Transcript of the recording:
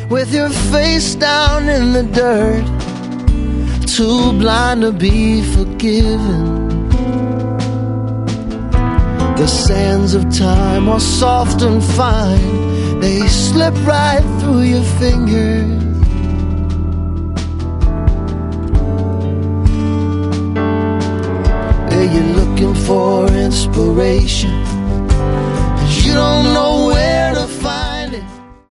with your face down in the dirt, too blind to be forgiven. The sands of time are soft and fine, they slip right through your fingers. Yeah, you're looking for inspiration, 'cause you don't know